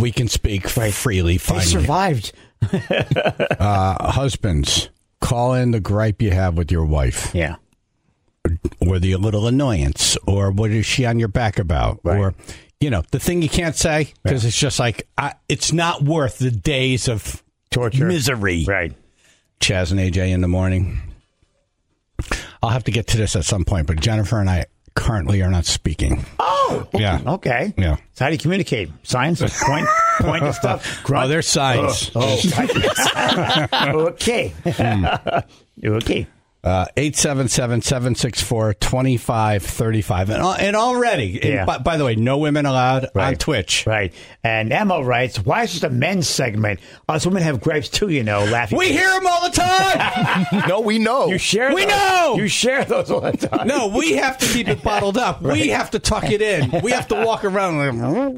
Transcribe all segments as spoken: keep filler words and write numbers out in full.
we can speak right. freely. Finally. They survived. uh, husbands, call in the gripe you have with your wife. Yeah. Or the little annoyance, or what is she on your back about? Right. Or, you know, the thing you can't say, because yeah. it's just like, I, it's not worth the days of torture, misery. Right. Chaz and A J in the morning. I'll have to get to this at some point, but Jennifer and I currently are not speaking. Oh, yeah. Okay. Yeah. So how do you communicate? Signs? Point? Point and stuff? Grunt? Oh, there's signs. Oh, oh. Okay. Mm. Okay. Uh, eight seven seven, seven six four, two five three five. And, and already, yeah. and by, by the way, no women allowed right. on Twitch. Right. And Emma writes, why is this a men's segment? Us women have gripes too, you know, laughing. We hear them all the time. No, we know. You share We those. know. You share those all the time. No, we have to keep it bottled up. Right. We have to tuck it in. We have to walk around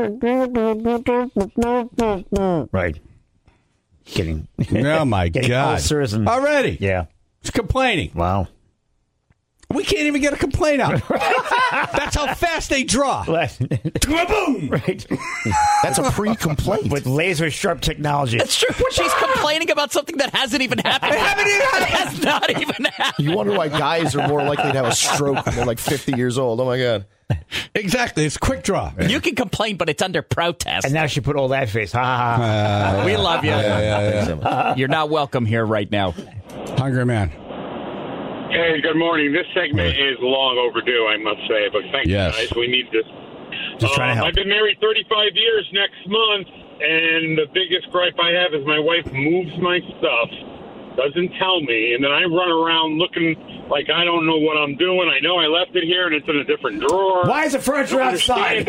like... Right. Getting... Oh, my getting God. Ulcers and... Already. Yeah. It's complaining. Wow. We can't even get a complaint out. That's how fast they draw. Boom! Right. That's a pre-complaint. With laser sharp technology. That's true. When she's complaining about something that hasn't even happened. It haven't even happened. It has not even happened. You wonder why guys are more likely to have a stroke when they're like fifty years old. Oh, my God. Exactly. It's quick draw. You can complain, but it's under protest. And now she put all that face. Ha, ha, ha. Uh, we love you. Yeah, yeah, yeah. You're not welcome here right now. Hungry man. Hey, good morning. This segment is long overdue, I must say, but thank yes. you guys. We need this. Just trying um, to help. I've been married thirty-five years next month, and the biggest gripe I have is my wife moves my stuff, doesn't tell me, and then I run around looking like I don't know what I'm doing. I know I left it here, and it's in a different drawer. Why is the furniture outside?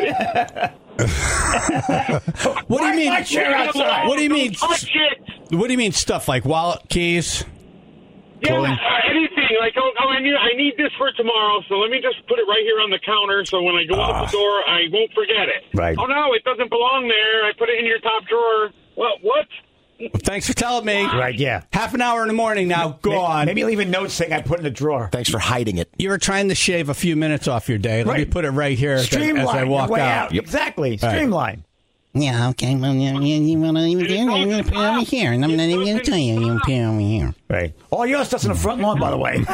What do you mean? My chair outside? What do you mean? Touch it. What do you mean stuff like wallet, keys? Yeah, uh, anything. Like, oh, oh I, need, I need this for tomorrow, so let me just put it right here on the counter so when I go uh, out the door, I won't forget it. Right. Oh, no, it doesn't belong there. I put it in your top drawer. What? What? Well, thanks for telling me. Right, yeah. Half an hour in the morning now. Go maybe, on. Maybe leave a note saying I put in the drawer. Thanks for hiding it. You were trying to shave a few minutes off your day. Let right. me put it right here Streamline as I walk your way out. out. Yep. Exactly. Right. Streamline. Yeah, okay. Well, you, you, you want to even do it? I'm going to put it over here, and I'm not even going to tell you. You put it over here. Right. All your stuff's in the front lawn, by the way.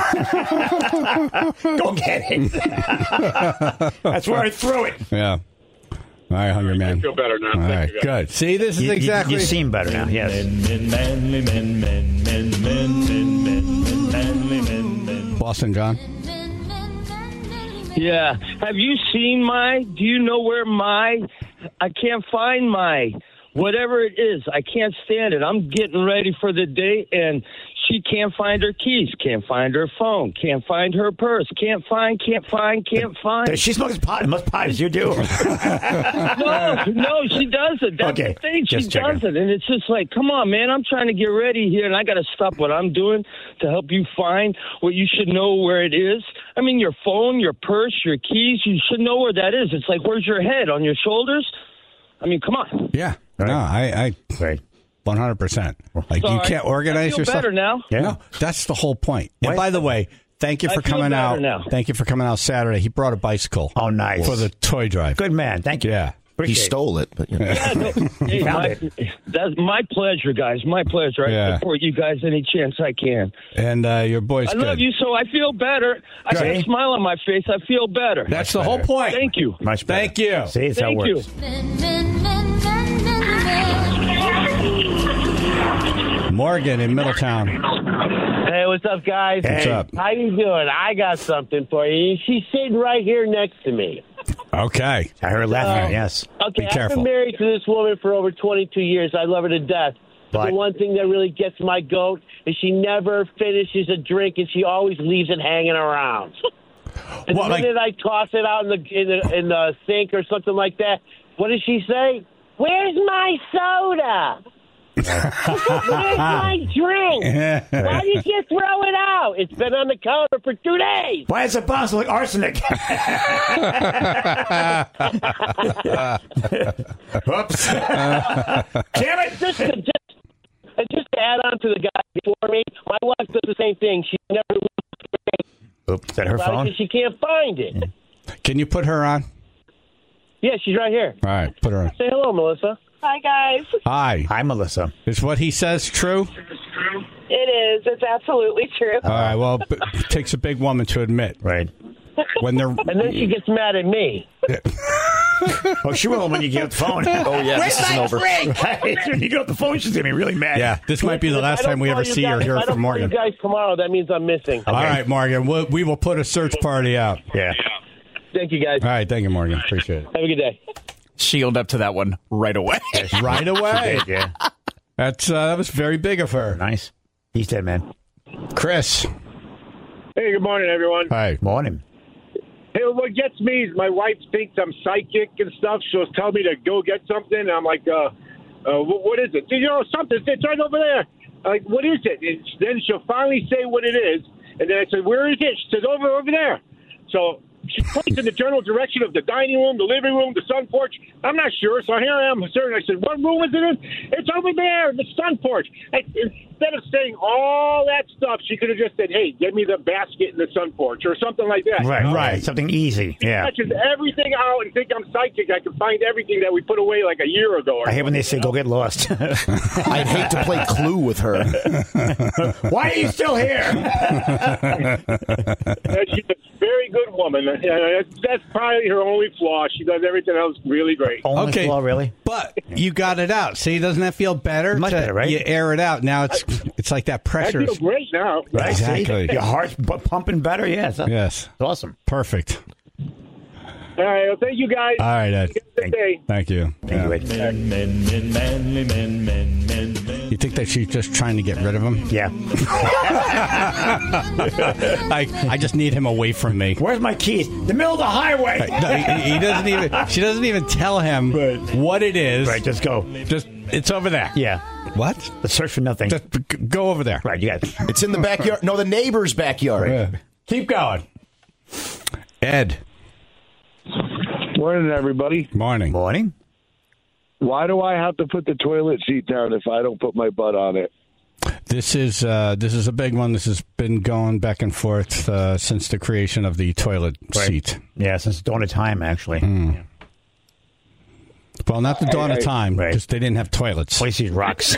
Go get it. That's where I threw it. Yeah. All right, Hungry Man. I feel better now. All Thank right, you, good. See, this is you, exactly... You, you seem better now, yes. Men, men, manly men, men, men, men, men, men, men, manly men, men. Boston John. Yeah. Have you seen my, do you know where my, I can't find my, whatever it is, I can't stand it. I'm getting ready for the date, and she can't find her keys, can't find her phone, can't find her purse, can't find, can't find, can't find. She smokes pot, must pot as you do. no, no, she doesn't. That's okay. the thing. She Just checking. doesn't. And it's just like, come on, man, I'm trying to get ready here, and I got to stop what I'm doing to help you find what you should know where it is. I mean, your phone, your purse, your keys, you should know where that is. It's like, where's your head? On your shoulders? I mean, come on. Yeah. Right. No, I... I right. one hundred percent. Like, Sorry. you can't organize I feel yourself. better now. Yeah. No, that's the whole point. What? And by the way, thank you for I feel coming better out. now. Thank you for coming out Saturday. He brought a bicycle. Oh, nice. For the toy drive. Good man. Thank you. Yeah. Appreciate he stole it, but you know. Yeah, no, hey, Found my, it. That's my pleasure, guys. My pleasure. I Yeah. support you guys any chance I can. And uh, your boy's I good. love you, so I feel better. I got a smile on my face. I feel better. That's the whole point. Thank you. Much better. Thank you. See, it's how it Thank you. works. Morgan in Middletown. Hey, what's up, guys? What's Hey. up? How you doing? I got something for you. She's sitting right here next to me. Okay. I heard laughing. Uh, yes. Okay, Be I've careful. been married to this woman for over twenty-two years. I love her to death. But But- the one thing that really gets my goat is she never finishes a drink, and she always leaves it hanging around. And What, the like- minute I toss it out in the, in the in the sink or something like that, what does she say? Where's my soda? Where's my drink? Why did you throw it out? It's been on the counter for two days. Why is it possible like arsenic? Whoops. Damn it. Just to, just, and just to add on to the guy before me, my wife does the same thing. She never loses Oops. Is that her phone? because she can't find it. Can you put her on? Yeah, she's right here. All right, put her on. Say hello, Melissa. Hi, guys. Hi. Hi, Melissa. Is what he says true? It is. It's absolutely true. All right. Well, b- it takes a big woman to admit. Right. When they're And then she gets mad at me. Oh, she will when you get the phone. Oh, yeah, this isn't over. When you get off the phone, she's going to be really mad. Yeah, this might be the If last I don't time we call ever you see guys, or hear if I don't from call you Morgan. guys tomorrow, that means I'm missing. All right, Morgan. We'll, we will put a search party out. Yeah. Thank you, guys. All right. Thank you, Morgan. Appreciate it. Have a good day. She owned up to that one right away. Right away. Yeah. That's uh, that was very big of her. Nice. He's dead, man. Chris. Hey, good morning, everyone. Hi. Morning. Hey, what gets me is my wife thinks I'm psychic and stuff. She'll tell me to go get something, and I'm like, uh, uh, what, what is it? You know, something. It's right over there. I'm like, what is it? And then she'll finally say what it is, and then I said, where is it? She says, over, over there. So she points in the general direction of the dining room, the living room, the sun porch. I'm not sure, so here I am. Certain. I said, what room is it in? It's over there, the sun porch. I, instead of saying all that stuff, she could have just said, hey, get me the basket in the sun porch or something like that. Right, right. Something easy. Yeah. Touches everything out and think I'm psychic. I can find everything that we put away like a year ago. Or I hate when they say, go get lost. I'd hate to play Clue with her. Why are you still here? She's a very good woman. Uh, That's probably her only flaw. She does everything else really great. Only Okay. flaw, really? But you got it out. See, doesn't that feel better? Much to- better, right? You air it out. Now it's it's like that I pressure. feel great now. Right? See? Exactly. Your heart's bu- pumping better? Yeah. It's, Yes. it's awesome. Perfect. All right. Well, thank you, guys. All right, Ed. Have a good day. Thank you. Thank Yeah. you, Ed. Men, men, men, manly men, men, men, men. You think that she's just trying to get rid of him? Yeah. I I just need him away from me. Where's my keys? The middle of the highway. No, he, he doesn't even. She doesn't even tell him what it is. Right, just go. Just it's over there. Yeah. What? Let's search for nothing. Just g- go over there. Right, you got it. It's in the backyard. No, the neighbor's backyard. Yeah. Keep going. Ed. Morning, everybody. Morning. Morning. Why do I have to put the toilet seat down if I don't put my butt on it? This is uh, this is a big one. This has been going back and forth uh, since the creation of the toilet Right. seat. Yeah, since dawn of time, actually. Mm. Well, not the dawn of time, Right. because they didn't have toilets. Place these rocks.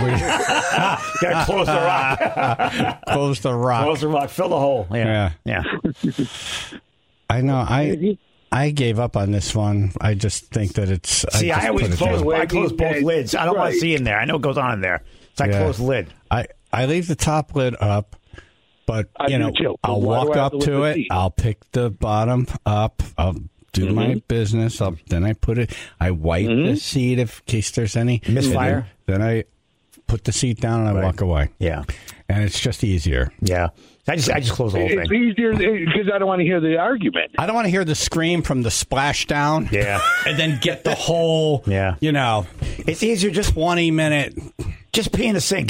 Gotta close the rock. Close the rock. Close the rock. Fill the hole. Yeah. Yeah. Yeah. I know. I I gave up on this one. I just think that it's. See, just I always put it close, down. I close both lids. I don't want to see in there. I know it goes on in there. So I Yeah. close the lid. I, I leave the top lid up, but I you do know, too. I'll Why do walk I have up to to lift it. the seat? I'll pick the bottom up. I'll do Mm-hmm. my business. I'll, then I put it. I wipe Mm-hmm. the seat if in case there's any Misfire? Then, then I put the seat down and I Right. walk away. Yeah. And it's just easier. Yeah. I just I just close the whole It's thing. easier because I don't want to hear the argument. I don't want to hear the scream from the splashdown. Yeah. And then get the whole, Yeah. you know, It's easier just twenty minute. just pee in the sink.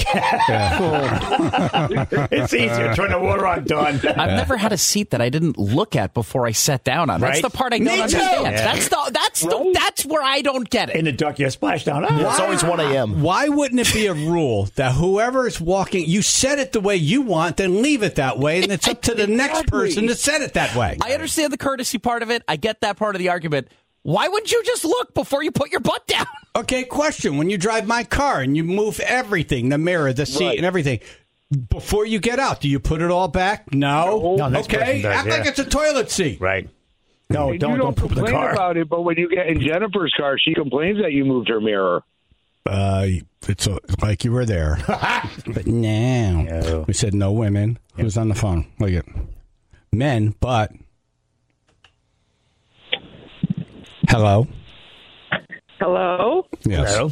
Yeah. It's easier. Turn the water on, done. I've never had a seat that I didn't look at before I sat down on. That's Right? the part I Me don't too. understand. Yeah. That's the that's the that's where I don't get it. In the duck, you splash down. It's always one a.m. Why wouldn't it be a rule that whoever is walking, you set it the way you want, then leave it that way, and it's up to the next person to set it that way? I understand the courtesy part of it. I get that part of the argument. Why wouldn't you just look before you put your butt down? Okay, question. When you drive my car and you move everything, the mirror, the seat, Right. and everything, before you get out, do you put it all back? No. No, next person okay, does, act yeah. like it's a toilet seat. Right. No, And don't you don't don't poop in the complain car. about it, but when you get in Jennifer's car, she complains that you moved her mirror. Uh, it's uh like you were there. But no. No. We said no women. Who's on the phone? Look at men, but. Hello? Hello? Yes. Hello?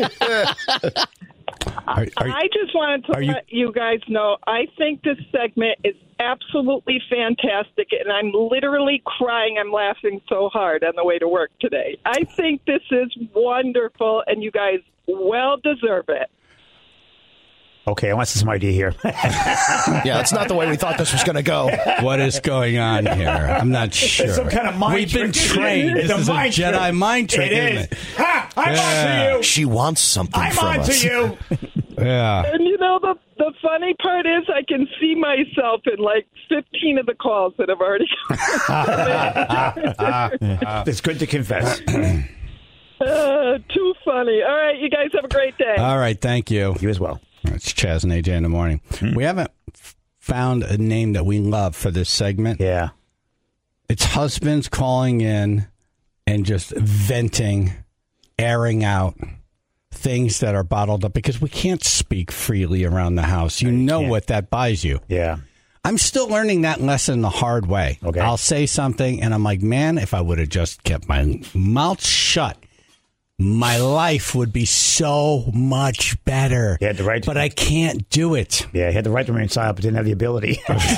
Are, are, I just wanted to are you- let you guys know I think this segment is absolutely fantastic, and I'm literally crying. I'm laughing so hard on the way to work today. I think this is wonderful, and you guys well deserve it. Okay, I want some idea here. Yeah, that's not the way we thought this was going to go. what is going on here? I'm not sure. It's some kind of mind We've been trick. trained. It's This a is a mind Jedi trick. mind trick, It isn't is. it? Ha! I'm Yeah. on to you. She wants something I'm from on us. to you. Yeah. And you know, the the funny part is I can see myself in like fifteen of the calls that have already come. It's good to confess. Uh, too funny. All right, you guys have a great day. All right, thank you. You as well. It's Chaz and A J in the morning. Mm-hmm. We haven't f- found a name that we love for this segment. Yeah. It's husbands calling in and just venting, airing out things that are bottled up because we can't speak freely around the house. You know what that buys you. Yeah. I'm still learning that lesson the hard way. Okay. I'll say something and I'm like, man, if I would have just kept my mouth shut, my life would be so much better. You had the right to, but I can't do it. Yeah, you had the right to remain silent, but didn't have the ability.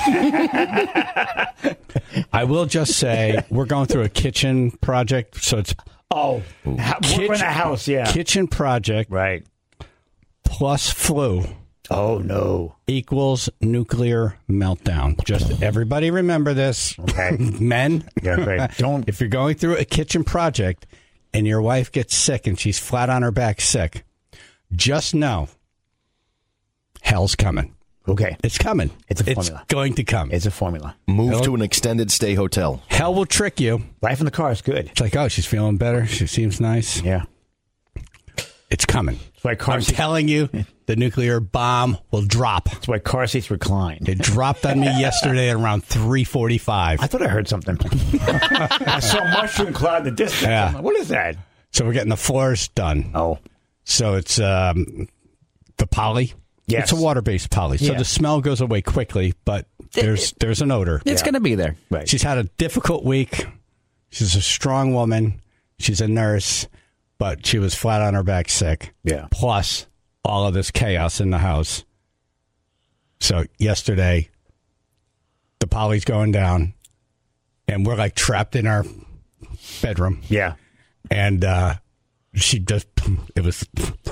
I will just say we're going through a kitchen project, so it's oh, ha- kitchen, we're in a house, yeah, kitchen project, right? Plus flu. Oh no! Equals nuclear meltdown. Just everybody remember this, okay? Men, yeah, great. Don't if you're going through a kitchen project and your wife gets sick and she's flat on her back sick, just know hell's coming. Okay. It's coming. It's a formula. It's going to come. It's a formula. Move Hell, to an extended stay hotel. Hell will trick you. Life in the car is good. It's like, oh, she's feeling better. She seems nice. Yeah. It's coming. That's why car I'm seats, telling you, the nuclear bomb will drop. That's why car seats recline. It dropped on me yesterday at around three forty-five. I thought I heard something. I saw a mushroom cloud in the distance. Yeah. Like, what is that? So we're getting the floors done. Oh. So it's um, the poly. Yes. It's a water-based poly. So Yeah. the smell goes away quickly, but there's there's an odor. It's Yeah. going to be there. Right. She's had a difficult week. She's a strong woman. She's a nurse, but she was flat on her back sick. Yeah. Plus all of this chaos in the house. So yesterday, the poly's going down, and we're like trapped in our bedroom. Yeah. And uh, she just, it was...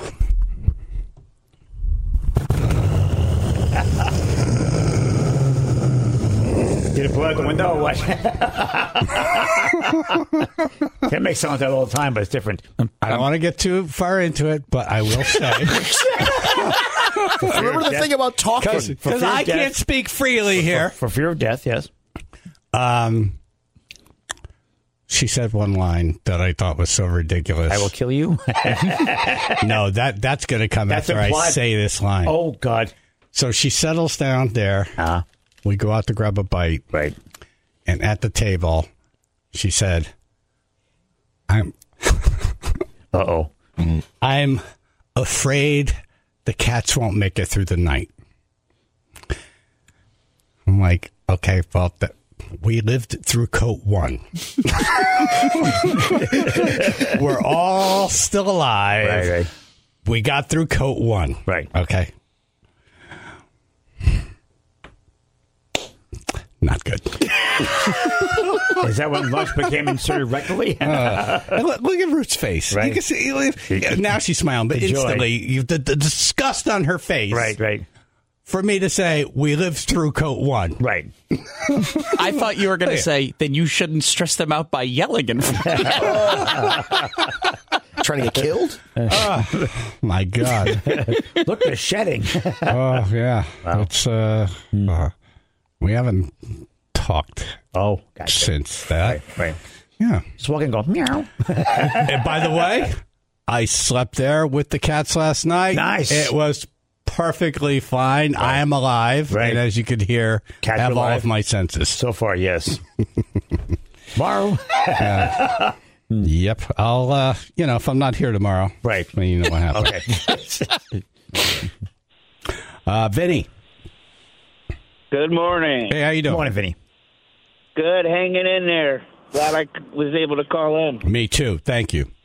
Did it blow out the window or what? That makes sound like that all the time, but it's different. I don't want to get too far into it, but I will say... Remember the death. thing about talking. Because I death. can't speak freely here. For, for fear of death, yes. Um, she said one line that I thought was so ridiculous. I will kill you. No, that that's going to come That's after implied. I say this line. Oh, God. So she settles down there. Uh, We go out to grab a bite. right. And at the table, she said, I'm Uh-oh. I'm afraid the cats won't make it through the night. I'm like, okay, well, that, we lived through coat one. We're all still alive. Right, right. We got through coat one. Right. Okay. Not good. Is that when lunch became inserted rectally? uh, look, look at Ruth's face. Right. You can see, now she's smiling, but The joy. instantly, you, the, the disgust on her face. Right, right. For me to say, we lived through coat one. Right. I thought you were going to say, then you shouldn't stress them out by yelling in front of them. Trying to get killed? Oh, my God. Look, they're shedding. Oh, yeah. Wow. It's, uh, uh, we haven't talked Oh, gotcha. since that. Right, right. Yeah. Just walk and go, meow. And by the way, I slept there with the cats last night. Nice. It was perfectly fine. I am alive. Right. And as you could hear, Cats have are all alive. of my senses. So far, yes. Tomorrow. Yep. I'll, uh, you know, if I'm not here tomorrow. Right. Well, you know what happened. Okay. Uh, Vinny. Good morning. Hey, how you Good doing? morning, Vinny. Good, hanging in there. Glad I was able to call in. Me too. Thank you.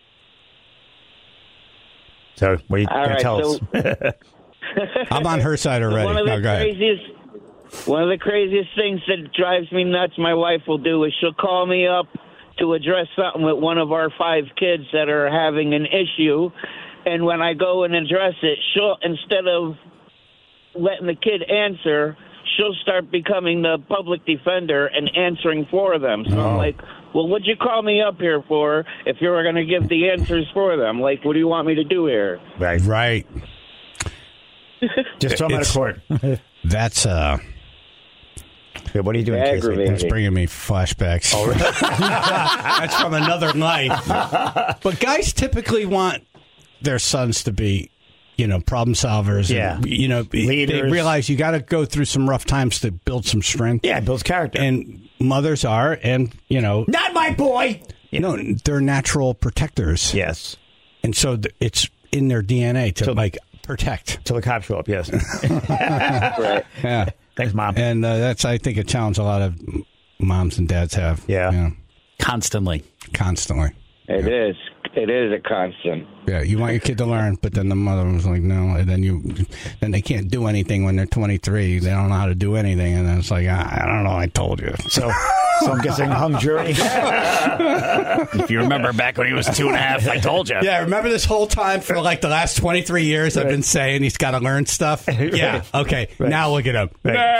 So, what are you All going right, to tell so- us? I'm on her side already. One of the No, go ahead. craziest, one of the craziest things that drives me nuts, my wife will do is she'll call me up to address something with one of our five kids that are having an issue, and when I go and address it, she'll instead of letting the kid answer, she'll start becoming the public defender and answering for them. So I'm like, well, what'd you call me up here for if you were going to give the answers for them? Like, what do you want me to do here? Right. Right. Just throw them out of It's- court. That's, uh, Yeah, what are you doing, Casey? Aggravating. That's bringing me flashbacks. Oh, really? That's from another life. But guys typically want their sons to be, you know, problem solvers. Yeah. And, you know, Leaders. they realize you got to go through some rough times to build some strength. Yeah, it builds character. And mothers are, and, you know. Not my boy! You know, they're natural protectors. Yes. And so th- it's in their D N A to, So- like, protect. Till the cops show up, yes. Right. Yeah. Thanks, Mom. And uh, that's, I think, a challenge a lot of moms and dads have. Yeah. You know, Constantly. constantly. It is. It is a constant. Yeah, you want your kid to learn, but then the mother was like, no. And then you, then they can't do anything when they're twenty-three. They don't know how to do anything. And then it's like, I, I don't know, I told you. So, so I'm guessing hung jury. If you remember back when he was two and a half, I told you. Yeah, remember this whole time for like the last twenty-three years I've been saying he's got to learn stuff? Yeah, okay. Right. Now look at him.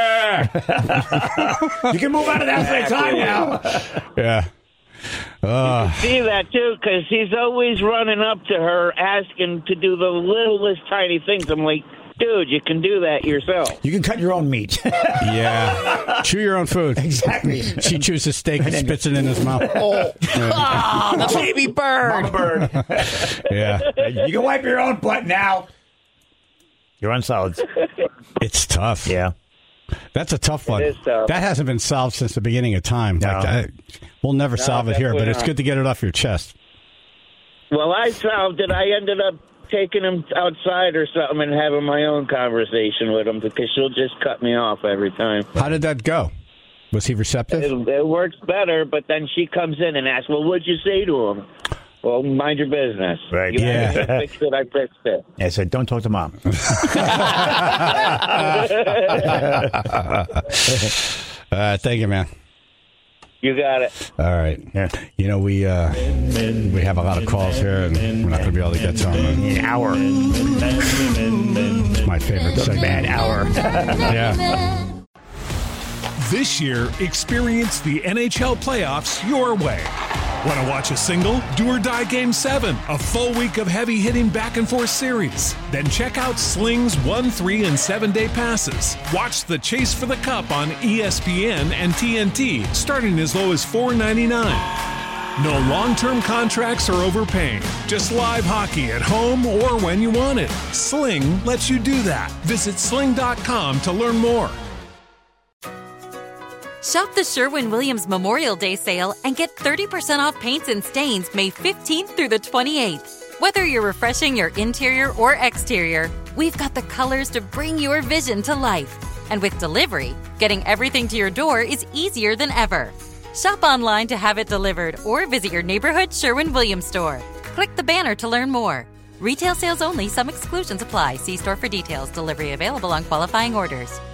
You can move out of that for a time now. Yeah. Uh, See that too, because he's always running up to her asking to do the littlest tiny things. I'm like, dude, you can do that yourself. You can cut your own meat. yeah. Chew your own food. Exactly. She chews a steak and spits it in his mouth. Oh, Oh, the baby bird. Mama bird. Yeah. You can wipe your own butt now. You're on solids. It's tough. Yeah. That's a tough one. It is tough. That hasn't been solved since the beginning of time. No. Like that, we'll never No, solve it here, but definitely it's not. good to get it off your chest. Well, I solved it. I ended up taking him outside or something and having my own conversation with him because she'll just cut me off every time. How did that go? Was he receptive? It, it works better, but then she comes in and asks, well, what'd you say to him? Well, mind your business. Right. You Yeah. want me to fix it, I fixed it. I said, don't talk to Mom. Uh, thank you, man. You got it. All right. Yeah. You know, we uh, we have a lot of calls here, and we're not going to be able to get to them. An hour. It's my favorite segment. Bad hour. Yeah. This year, experience the N H L playoffs your way. Want to watch a single? Do or Die Game seven, a full week of heavy-hitting back-and-forth series. Then check out Sling's one, three, and seven-day passes. Watch the Chase for the Cup on E S P N and T N T, starting as low as four ninety-nine. No long-term contracts or overpaying. Just live hockey at home or when you want it. Sling lets you do that. Visit sling dot com to learn more. Shop the Sherwin-Williams Memorial Day sale and get thirty percent off paints and stains May fifteenth through the twenty-eighth. Whether you're refreshing your interior or exterior, we've got the colors to bring your vision to life. And with delivery, getting everything to your door is easier than ever. Shop online to have it delivered or visit your neighborhood Sherwin-Williams store. Click the banner to learn more. Retail sales only. Some exclusions apply. See store for details. Delivery available on qualifying orders.